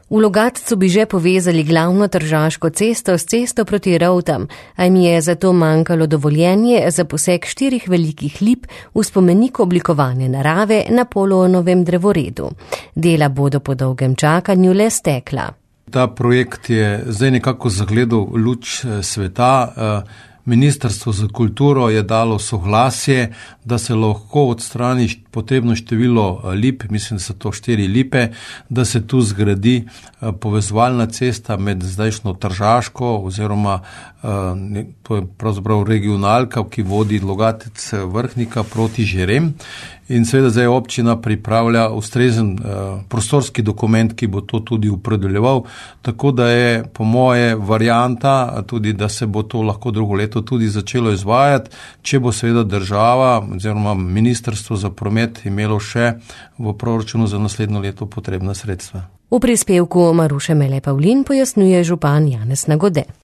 V Logatcu bi že povezali glavno Tržaško cesto s cesto proti Rovtam, a jim je zato manjkalo dovoljenje za posek 4 velikih lip v spomenik oblikovane narave na Polonovem drevoredu. Dela bodo po dolgem čakanju le stekla. Ta projekt je zdaj nekako zagledal luč sveta. Ministrstvo za kulturo je dalo soglasje, da se lahko odstrani potrebno število lip, mislim, da so to 4 lipe, da se tu zgradi povezovalna cesta med zdajšnjo Tržaško oziroma pravzaprav regionalka, ki vodi Logatec Vrhnika proti Žerem. In seveda zdaj občina pripravlja ustrezen prostorski dokument, ki bo to tudi opredeljeval, tako da je po moje varianta tudi, da se bo to lahko drugo leto tudi začelo izvajati, če bo seveda država oziroma Ministrstvo za promet imelo še v proračunu za naslednjo leto potrebna sredstva. V prispevku Maruše Mele Pavlin pojasnjuje župan Janez Nagode.